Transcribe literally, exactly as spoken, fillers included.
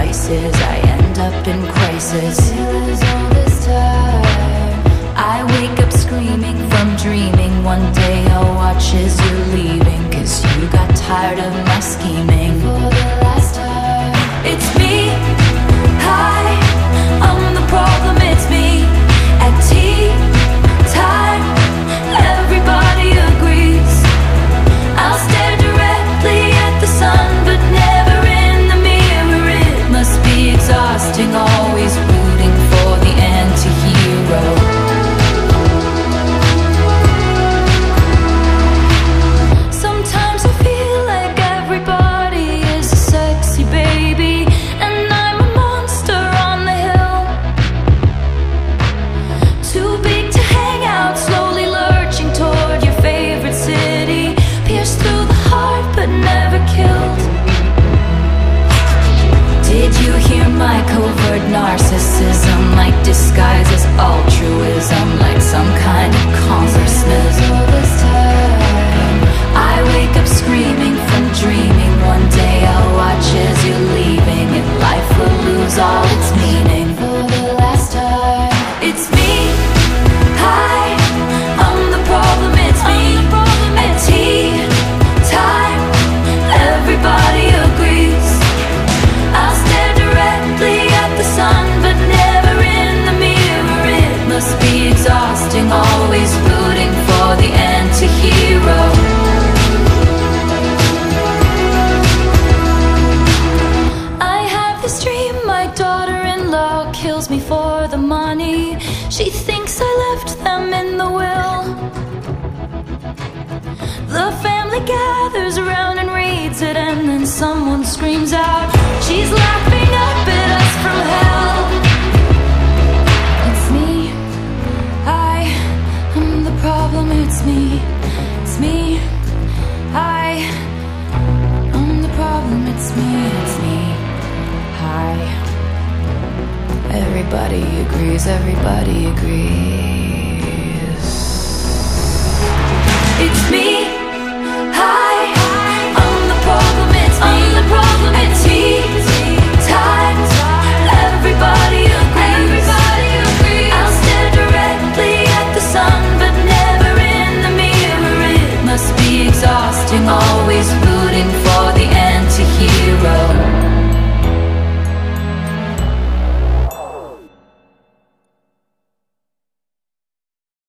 vices, I end up in crisis. Is all this time. I wake up screaming from dreaming. One day I'll watch as you're leaving, 'cause you got tired of my scheming. For the last time. It's me, hi, I'm the problem, it's me. At tea time, everybody agrees. I'll stare directly at the sun, but never in the mirror. It must be exhausting, always rooting for the anti-hero. Sometimes I feel like everybody is a sexy baby, and I'm a monster on the hill. Too big to hang out, slowly lurching toward your favorite city. Pierced through the heart, but never killed. Did you hear my covert narcissism? Like disguise as altruism, like some kind of consciousness. All this time, I wake up screaming from dreaming. One day I'll watch as you're leaving, and life will lose all its meaning. For the last time, it's me, hi, I'm the problem, it's me. At tea time, everybody agrees. I'll stare directly at the sun, but never in the mirror. It must be exhausting, always rooting for the anti-hero. I have this dream, my daughter-in-law kills me for the money. She thinks I left them in the will. The family gathers around and reads it, and then someone screams out, she's laughing up at us from hell. It's me, I am the problem, it's me. It's me, I am the problem, it's me. It's me, hi. Everybody agrees, everybody agrees. It's me, hi, I'm the problem, it's me. I'm the problem, it's tea time, everybody agrees. Everybody agrees. I'll stare directly at the sun, but never in the mirror. It must be exhausting, all